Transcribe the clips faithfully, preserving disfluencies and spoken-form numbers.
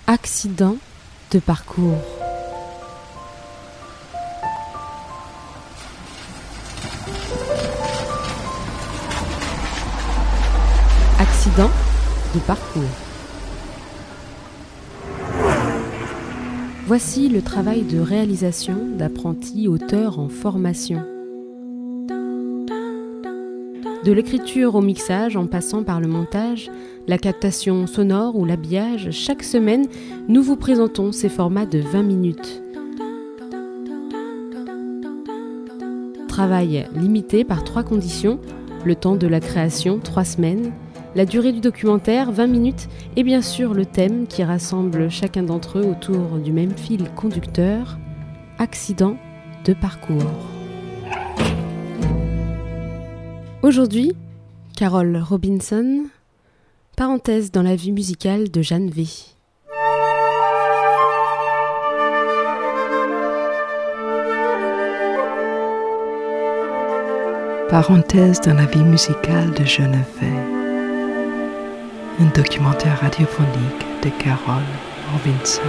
Accident de parcours. Accident de parcours. Voici le travail de réalisation d'apprentis auteurs en formation. De l'écriture au mixage, en passant par le montage, la captation sonore ou l'habillage, chaque semaine, nous vous présentons ces formats de vingt minutes. Travail limité par trois conditions, le temps de la création, trois semaines, la durée du documentaire, vingt minutes, et bien sûr le thème qui rassemble chacun d'entre eux autour du même fil conducteur, accident de parcours. Aujourd'hui, Carole Robinson, parenthèse dans la vie musicale de Jeanne V. Parenthèse dans la vie musicale de Jeanne V. Un documentaire radiophonique de Carole Robinson.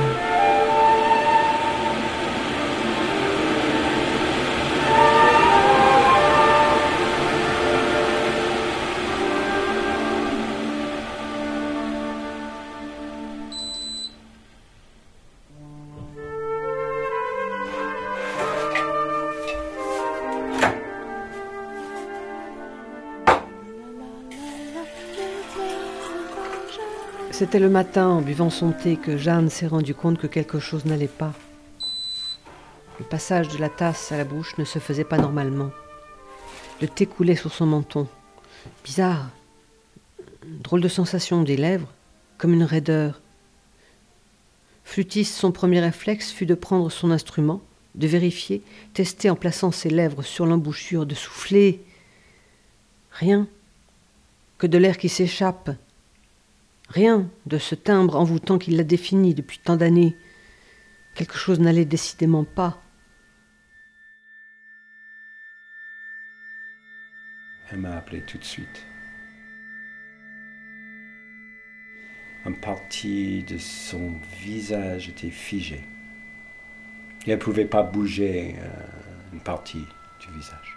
C'était le matin, en buvant son thé, que Jeanne s'est rendue compte que quelque chose n'allait pas. Le passage de la tasse à la bouche ne se faisait pas normalement. Le thé coulait sur son menton. Bizarre. Drôle de sensation des lèvres, comme une raideur. Flûtiste, son premier réflexe fut de prendre son instrument, de vérifier, tester en plaçant ses lèvres sur l'embouchure, de souffler. Rien. Que de l'air qui s'échappe. Rien de ce timbre envoûtant qui l'a défini depuis tant d'années. Quelque chose n'allait décidément pas. Elle m'a appelé tout de suite. Une partie de son visage était figée. Et elle ne pouvait pas bouger euh, une partie du visage.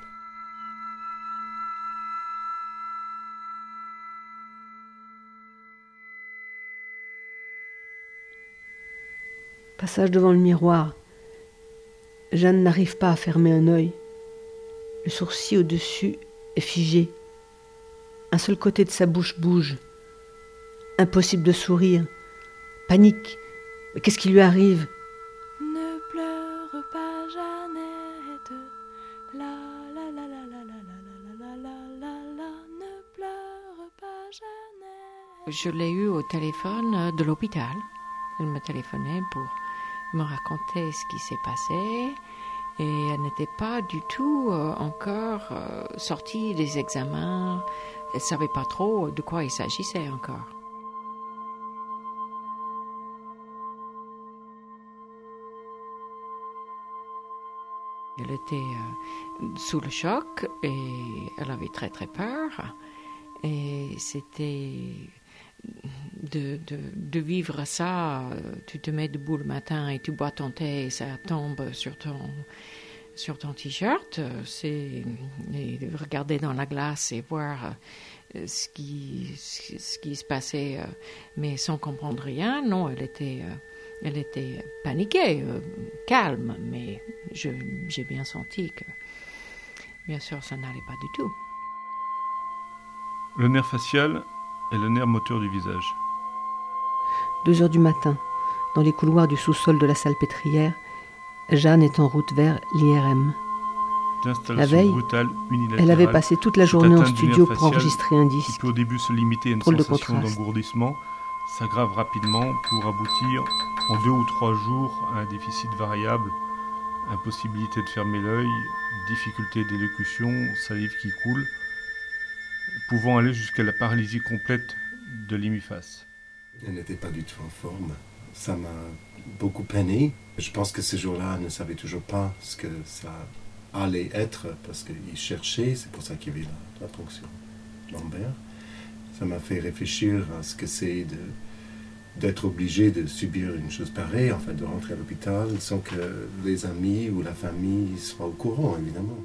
Passage devant le miroir. Jeanne n'arrive pas à fermer un œil. Le sourcil au-dessus est figé. Un seul côté de sa bouche bouge. Impossible de sourire. Panique. Mais qu'est-ce qui lui arrive ? Ne pleure pas, Jeannette. La la la la la la la la la la la. Ne pleure pas, Jeannette. Je l'ai eu au téléphone de l'hôpital. Elle me téléphonait pour me raconter ce qui s'est passé et elle n'était pas du tout euh, encore euh, sortie des examens. Elle ne savait pas trop de quoi il s'agissait encore. Elle était euh, sous le choc et elle avait très très peur et c'était... De, de, de vivre ça, tu te mets debout le matin et tu bois ton thé et ça tombe sur ton, sur ton t-shirt, c'est et regarder dans la glace et voir ce qui, ce qui se passait, mais sans comprendre rien. Non, elle était, elle était paniquée, calme, mais je, j'ai bien senti que, bien sûr, ça n'allait pas du tout. Le nerf facial est le nerf moteur du visage. Deux heures du matin, dans les couloirs du sous-sol de la salpêtrière, Jeanne est en route vers l'I R M. La veille, elle avait passé toute la journée en studio pour enregistrer un disque. Qui peut au début se limiter à une Drôle sensation d'engourdissement, s'aggrave rapidement pour aboutir en deux ou trois jours à un déficit variable, impossibilité de fermer l'œil, difficulté d'élocution, salive qui coule, pouvant aller jusqu'à la paralysie complète de l'hémiface. Elle n'était pas du tout en forme. Ça m'a beaucoup peiné. Je pense que ce jour-là, elle ne savait toujours pas ce que ça allait être, parce qu'il cherchait, c'est pour ça qu'il y avait la, la ponction lombaire. Ça m'a fait réfléchir à ce que c'est de d'être obligé de subir une chose pareille, enfin de rentrer à l'hôpital sans que les amis ou la famille soient au courant, évidemment.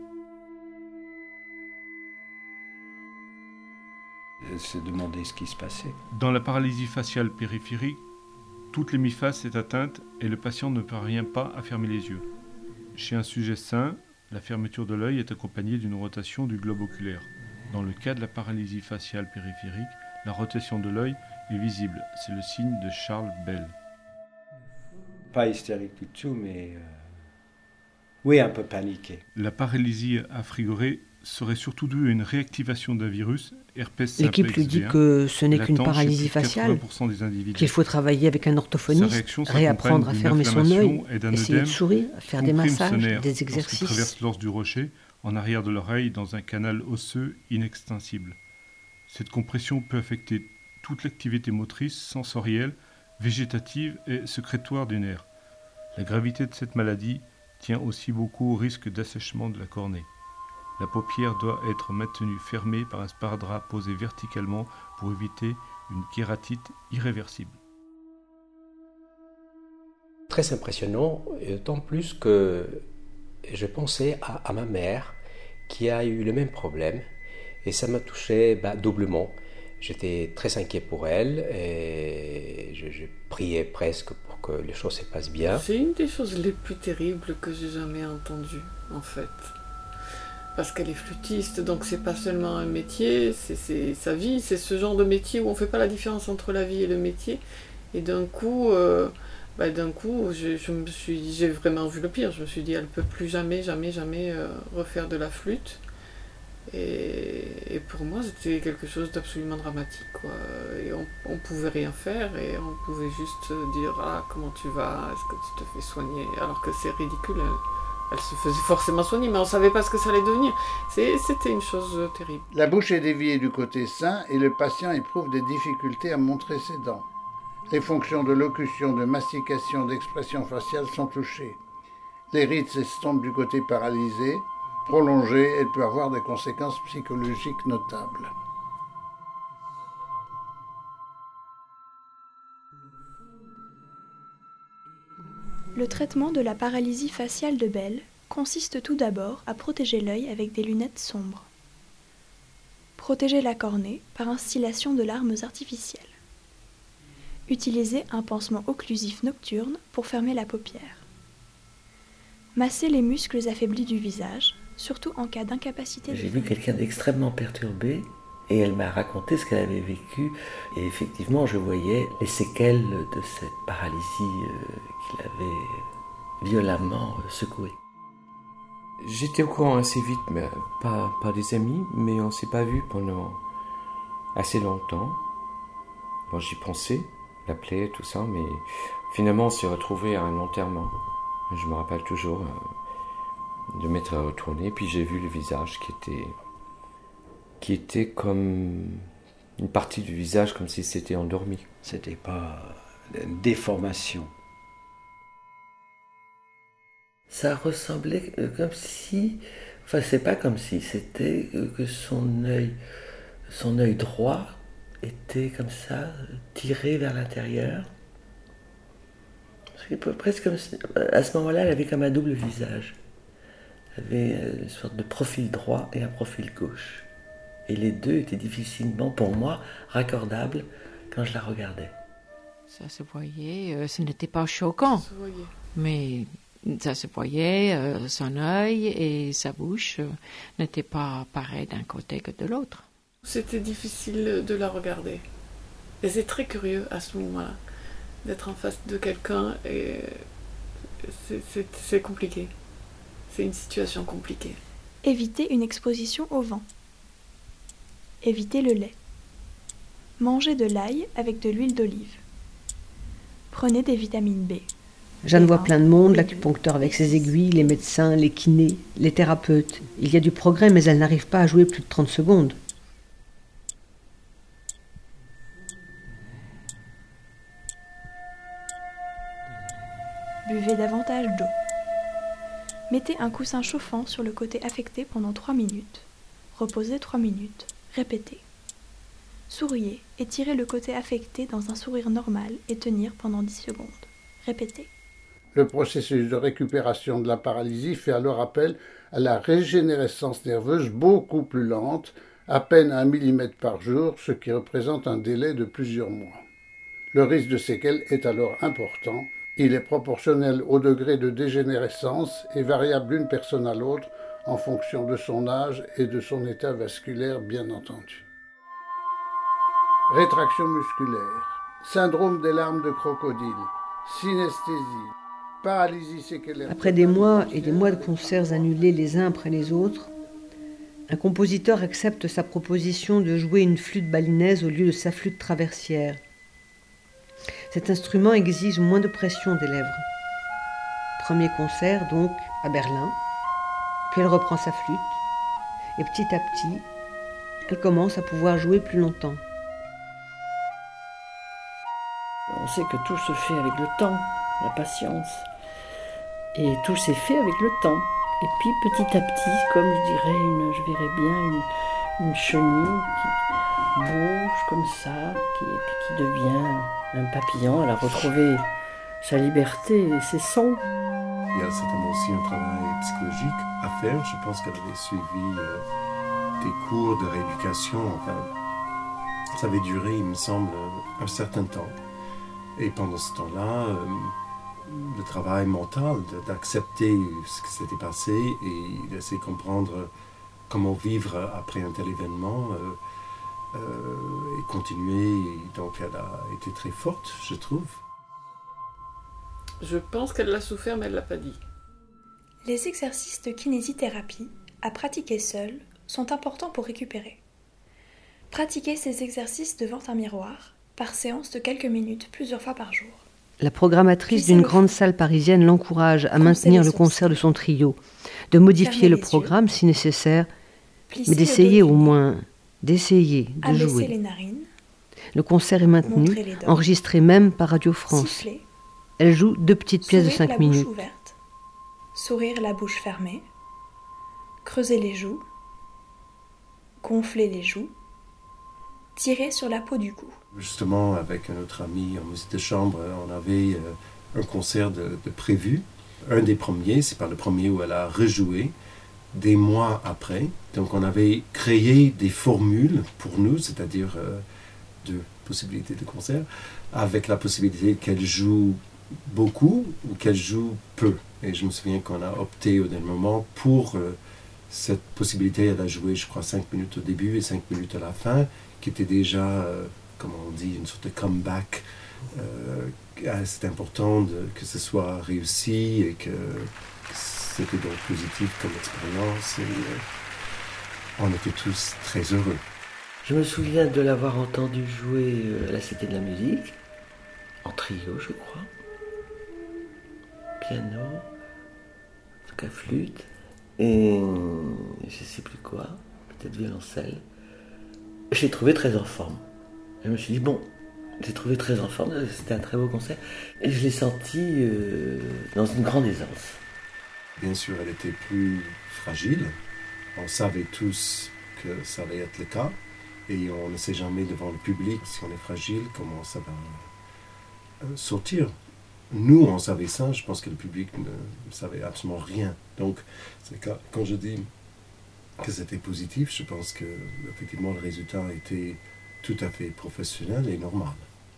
Se demander ce qui se passait. Dans la paralysie faciale périphérique, toute l'hémiface est atteinte et le patient ne parvient pas à fermer les yeux. Chez un sujet sain, la fermeture de l'œil est accompagnée d'une rotation du globe oculaire. Dans le cas de la paralysie faciale périphérique, la rotation de l'œil est visible. C'est le signe de Charles Bell. Pas hystérique du tout, mais euh... oui, un peu paniqué. La paralysie à frigorée serait surtout due à une réactivation d'un virus, herpès simplex L'équipe lui dit que ce n'est qu'une paralysie faciale, qu'il faut travailler avec un orthophoniste, réapprendre à fermer son œil, essayer de sourire, faire des massages, des exercices. Traverse l'os du rocher en arrière de l'oreille dans un canal osseux inextensible. Cette compression peut affecter toute l'activité motrice, sensorielle, végétative et sécrétoire du nerf. La gravité de cette maladie tient aussi beaucoup au risque d'assèchement de la cornée. La paupière doit être maintenue fermée par un sparadrap posé verticalement pour éviter une kératite irréversible. Très impressionnant, d'autant plus que je pensais à, à ma mère qui a eu le même problème et ça m'a touché bah, doublement. J'étais très inquiet pour elle et je, je priais presque pour que les choses se passent bien. C'est une des choses les plus terribles que j'ai jamais entendues, en fait. Parce qu'elle est flûtiste, donc c'est pas seulement un métier, c'est, c'est sa vie, c'est ce genre de métier où on fait pas la différence entre la vie et le métier. Et d'un coup, euh, bah d'un coup, je, je me suis, j'ai vraiment vu le pire. Je me suis dit, elle peut plus jamais, jamais, jamais euh, refaire de la flûte. Et, et pour moi, c'était quelque chose d'absolument dramatique, quoi. Et on, on pouvait rien faire et on pouvait juste dire, ah, comment tu vas, est-ce que tu te fais soigner, alors que c'est ridicule. Elle, Elle se faisait forcément soigner, mais on ne savait pas ce que ça allait devenir. C'est, c'était une chose terrible. La bouche est déviée du côté sain et le patient éprouve des difficultés à montrer ses dents. Les fonctions de locution, de mastication, d'expression faciale sont touchées. Les rides s'estompent du côté paralysé. Prolongée, elle peut avoir des conséquences psychologiques notables. Le traitement de la paralysie faciale de Bell consiste tout d'abord à protéger l'œil avec des lunettes sombres. Protéger la cornée par instillation de larmes artificielles. Utiliser un pansement occlusif nocturne pour fermer la paupière. Masser les muscles affaiblis du visage, surtout en cas d'incapacité. J'ai vu quelqu'un d'extrêmement perturbé et elle m'a raconté ce qu'elle avait vécu. Et effectivement, je voyais les séquelles de cette paralysie euh, qui l'avait violemment euh, secouée. J'étais au courant assez vite, mais pas, pas des amis, mais on ne s'est pas vus pendant assez longtemps. Bon, j'y pensais, l'appeler, tout ça, mais finalement on s'est retrouvés à un enterrement. Je me rappelle toujours euh, de m'être retourné, puis j'ai vu le visage qui était, qui était comme une partie du visage, comme si c'était endormi. C'était pas une déformation. Ça ressemblait comme si, enfin c'est pas comme si, c'était que son œil, son œil droit était comme ça, tiré vers l'intérieur. C'est presque comme si, à ce moment-là, elle avait comme un double visage. Elle avait une sorte de profil droit et un profil gauche. Et les deux étaient difficilement, pour moi, raccordables quand je la regardais. Ça se voyait, euh, ce n'était pas choquant, Ça se voyait. mais ça se voyait, euh, son œil et sa bouche euh, n'étaient pas pareils d'un côté que de l'autre. C'était difficile de la regarder. Et c'est très curieux à ce moment-là, d'être en face de quelqu'un et c'est, c'est, c'est compliqué. C'est une situation compliquée. Éviter une exposition au vent. Éviter le lait. Mangez de l'ail avec de l'huile d'olive. Prenez des vitamines B. Jeanne voit plein de monde, l'acupuncteur avec ses aiguilles, les médecins, les kinés, les thérapeutes. Il y a du progrès, mais elle n'arrive pas à jouer plus de trente secondes. Buvez davantage d'eau. Mettez un coussin chauffant sur le côté affecté pendant trois minutes. Reposez trois minutes. Répétez. Souriez, étirez le côté affecté dans un sourire normal et tenir pendant dix secondes. Répétez. Le processus de récupération de la paralysie fait alors appel à la régénérescence nerveuse beaucoup plus lente, à peine un millimètre par jour, ce qui représente un délai de plusieurs mois. Le risque de séquelles est alors important. Il est proportionnel au degré de dégénérescence et variable d'une personne à l'autre en fonction de son âge et de son état vasculaire, bien entendu. Rétraction musculaire, syndrome des larmes de crocodile, synesthésie, paralysie séquelaire. Après des mois et des mois de concerts annulés les uns après les autres, un compositeur accepte sa proposition de jouer une flûte balinaise au lieu de sa flûte traversière. Cet instrument exige moins de pression des lèvres. Premier concert donc à Berlin, puis elle reprend sa flûte, et petit à petit, elle commence à pouvoir jouer plus longtemps. On sait que tout se fait avec le temps, la patience. Et tout s'est fait avec le temps. Et puis petit à petit, comme je dirais, une, je verrais bien une, une chenille qui bouge comme ça, qui, et puis qui devient un papillon. Elle a retrouvé sa liberté et ses sons. Il y a certainement aussi un travail psychologique à faire. Je pense qu'elle avait suivi euh, des cours de rééducation. Enfin, ça avait duré, il me semble, un certain temps. Et pendant ce temps-là, euh, le travail mental d'accepter ce qui s'était passé et d'essayer de comprendre comment vivre après un tel événement euh, euh, et continuer. Et donc elle a été très forte, je trouve. Je pense qu'elle l'a souffert, mais elle ne l'a pas dit. Les exercices de kinésithérapie, à pratiquer seuls, sont importants pour récupérer. Pratiquez ces exercices devant un miroir, par séance de quelques minutes, plusieurs fois par jour. La programmatrice d'une grande salle parisienne l'encourage à maintenir le concert de son trio, de modifier le programme si nécessaire, mais d'essayer au moins, d'essayer de jouer. Les narines, le concert est maintenu, enregistré même par Radio France. Siffler, elle joue deux petites pièces de cinq minutes. Ouverte, sourire la bouche fermée, creuser les joues, gonfler les joues, tirer sur la peau du cou. Justement, avec un autre ami en musique de chambre, on avait euh, un concert de, de prévu. Un des premiers, c'est pas le premier où elle a rejoué, des mois après. Donc on avait créé des formules pour nous, c'est-à-dire euh, deux possibilités de concert, avec la possibilité qu'elle joue beaucoup ou qu'elle joue peu. Et je me souviens qu'on a opté au dernier moment pour euh, cette possibilité. Elle a joué, je crois, cinq minutes au début et cinq minutes à la fin, qui était déjà... Euh, comme on dit, une sorte de comeback. Euh, c'est important de, que ce soit réussi et que, que c'était donc positif comme expérience. Et euh, on était tous très heureux. Je me souviens de l'avoir entendu jouer à la Cité de la Musique, en trio, je crois. Piano, en tout cas flûte, et je ne sais plus quoi, peut-être violoncelle. Je l'ai trouvé très en forme. Je me suis dit, bon, j'ai trouvé très en forme, c'était un très beau concert. Et je l'ai senti euh, dans une grande aisance. Bien sûr, elle était plus fragile. On savait tous que ça allait être le cas. Et on ne sait jamais devant le public, si on est fragile, comment ça va euh, sortir. Nous, on savait ça, je pense que le public ne savait absolument rien. Donc, c'est quand, quand je dis que c'était positif, je pense que effectivement le résultat était tout à fait professionnel et normal.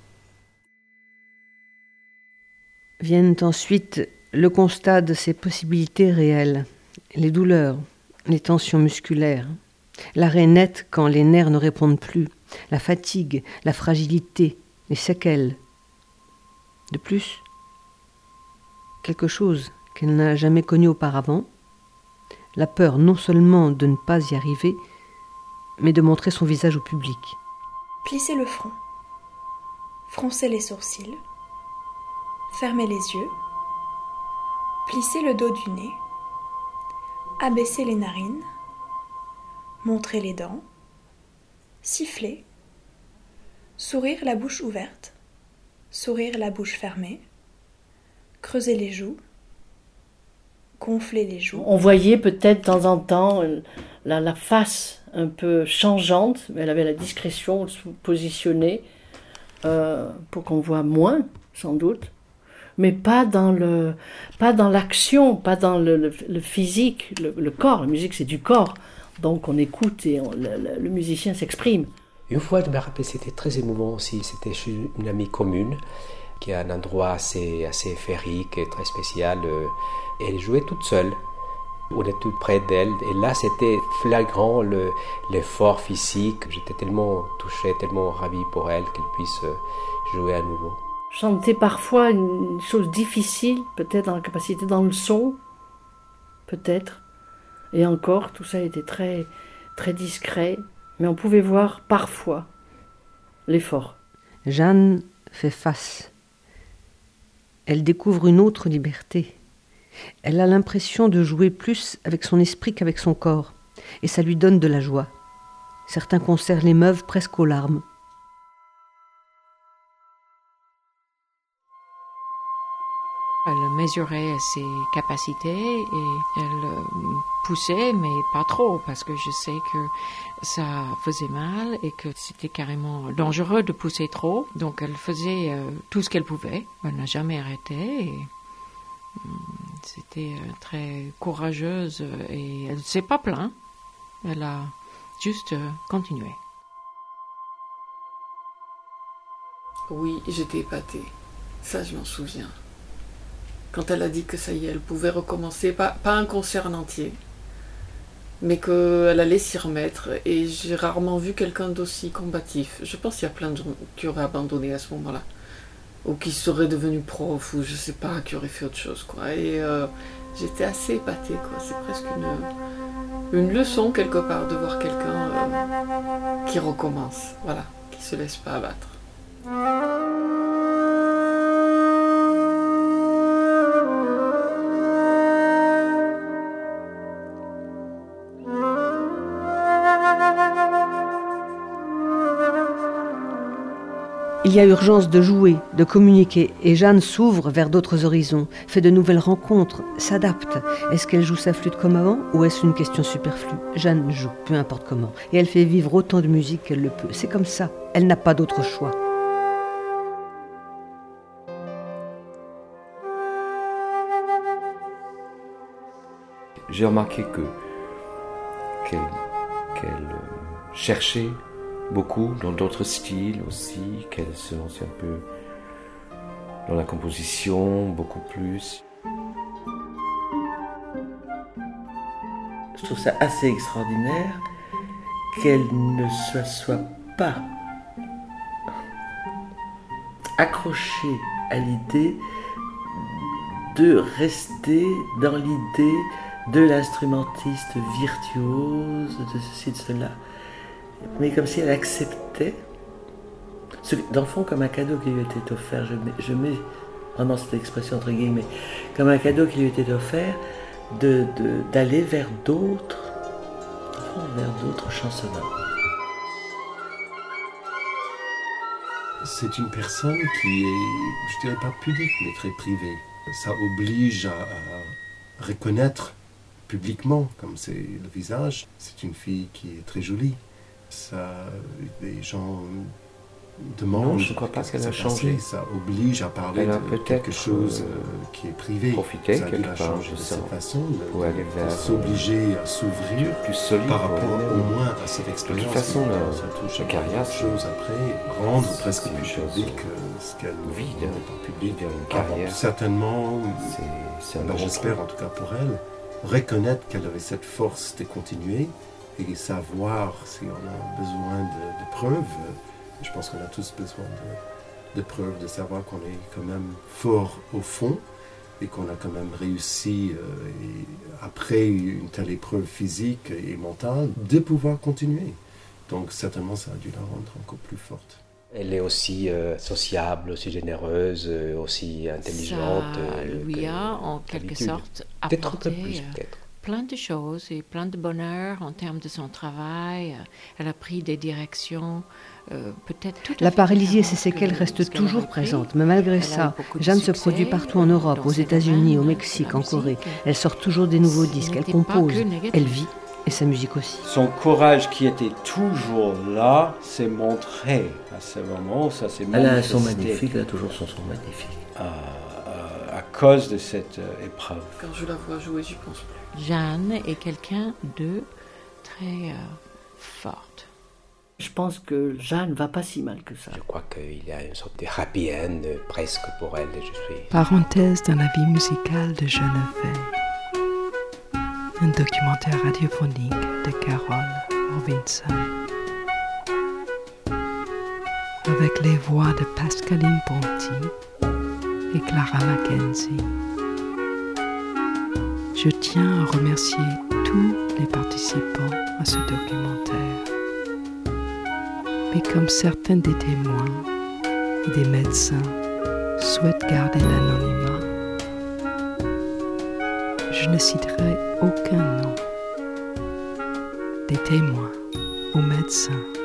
Viennent ensuite le constat de ses possibilités réelles, les douleurs, les tensions musculaires, l'arrêt net quand les nerfs ne répondent plus, la fatigue, la fragilité, les séquelles. De plus, quelque chose qu'elle n'a jamais connu auparavant, la peur non seulement de ne pas y arriver, mais de montrer son visage au public. Plissez le front, froncez les sourcils, fermez les yeux, plissez le dos du nez, abaissez les narines, montrez les dents, sifflez, sourire la bouche ouverte, sourire la bouche fermée, creuser les joues, gonfler les joues. On voyait peut-être de temps en temps la, la face un peu changeante, mais elle avait la discrétion de se positionner euh, pour qu'on voit moins, sans doute, mais pas dans le, pas dans l'action, pas dans le, le, le physique, le, le corps. La musique, c'est du corps, donc on écoute et on, le, le, le musicien s'exprime. Une fois, je me rappelle, c'était très émouvant aussi. C'était chez une amie commune, qui a un endroit assez, assez féerique et très spécial. Elle jouait toute seule. On était tout près d'elle. Et là, c'était flagrant le, l'effort physique. J'étais tellement touché, tellement ravi pour elle qu'elle puisse jouer à nouveau. Chanter parfois une chose difficile, peut-être dans la capacité dans le son, peut-être. Et encore, tout ça était très, très discret. Mais on pouvait voir parfois l'effort. Jeanne fait face. Elle découvre une autre liberté. Elle a l'impression de jouer plus avec son esprit qu'avec son corps. Et ça lui donne de la joie. Certains concerts l'émeuvent presque aux larmes. Elle mesurait ses capacités et elle poussait, mais pas trop, parce que je sais que ça faisait mal et que c'était carrément dangereux de pousser trop. Donc elle faisait tout ce qu'elle pouvait. Elle n'a jamais arrêté. Et c'était très courageuse et elle ne s'est pas plainte. Elle a juste continué. Oui, j'étais épatée. Ça, je m'en souviens. Quand elle a dit que ça y est, elle pouvait recommencer, pas, pas un concert en entier, mais qu'elle allait s'y remettre. Et j'ai rarement vu quelqu'un d'aussi combatif. Je pense qu'il y a plein de gens qui auraient abandonné à ce moment-là, ou qui seraient devenus profs, ou je sais pas, qui auraient fait autre chose, quoi. Et euh, j'étais assez épatée, quoi. C'est presque une, une leçon, quelque part, de voir quelqu'un euh, qui recommence, voilà, qui se laisse pas abattre. Il y a urgence de jouer, de communiquer, et Jeanne s'ouvre vers d'autres horizons, fait de nouvelles rencontres, s'adapte. Est-ce qu'elle joue sa flûte comme avant, ou est-ce une question superflue ? Jeanne joue, peu importe comment, et elle fait vivre autant de musique qu'elle le peut. C'est comme ça, elle n'a pas d'autre choix. J'ai remarqué que qu'elle, qu'elle cherchait beaucoup dans d'autres styles aussi, qu'elle se lançait un peu dans la composition, beaucoup plus. Je trouve ça assez extraordinaire qu'elle ne se soit pas accrochée à l'idée de rester dans l'idée de l'instrumentiste virtuose, de ceci, de cela. Mais comme si elle acceptait, dans le fond, comme un cadeau qui lui était offert, je mets, je mets vraiment cette expression entre guillemets, comme un cadeau qui lui était offert, de, de, d'aller vers d'autres, vers d'autres chansonneurs. C'est une personne qui est, je dirais pas pudique, mais très privée. Ça oblige à, à reconnaître publiquement, comme c'est le visage, c'est une fille qui est très jolie. Ça, les gens demandent. Non, je ne crois pas qu'elle a changé. Ça oblige à parler de quelque chose euh, qui est privé. Profiter ça quelque a part changé de ça, cette façon, pour aller vers s'obliger à s'ouvrir plus solide par rapport au moins à cette expérience. De toute façon, la, ça touche la carrière, quelque chose après, rendre presque plus public ce qu'elle vit n'est pas public. Une carrière. Ah, certainement, c'est, c'est un ben, j'espère en tout cas pour elle, reconnaître qu'elle avait cette force de continuer et savoir si on a besoin de, de preuves. Je pense qu'on a tous besoin de, de preuves, de savoir qu'on est quand même fort au fond et qu'on a quand même réussi, euh, et après une telle épreuve physique et mentale, de pouvoir continuer. Donc certainement, ça a dû la rendre encore plus forte. Elle est aussi euh, sociable, aussi généreuse, euh, aussi intelligente. Ça lui a, en quelque sorte, peut-être apporté un peu plus, peut-être. plein de choses et plein de bonheur en termes de son travail. Elle a pris des directions euh, peut-être tout à La fait paralysie et ses différentes séquelles que restent ce qu'elle toujours avait présentes, pris. mais malgré Elle a ça, eu beaucoup de Jeanne se succès produit partout en Europe, dans aux ses États-Unis, au domaines, Mexique, la en Corée. musique. Elle sort toujours des nouveaux Ce disques, elle n'était pas compose, que négatif. elle vit Et sa musique aussi. Son courage qui était toujours là s'est montré à ce moment. Ça s'est Elle a un manifesté. son magnifique, elle a toujours son son magnifique. À, à, à cause de cette euh, épreuve. Quand je la vois jouer, j'y pense plus. Jeanne est quelqu'un de très euh, forte. Je pense que Jeanne va pas si mal que ça. Je crois qu'il y a une sorte de happy end presque pour elle. Je suis... Parenthèse dans la vie musicale de Geneviève. Un documentaire radiophonique de Carole Robinson. Avec les voix de Pascaline Ponty et Clara Mackenzie. Je tiens à remercier tous les participants à ce documentaire. Mais comme certains des témoins et des médecins souhaitent garder l'anonymat, je ne citerai aucun nom des témoins ou médecins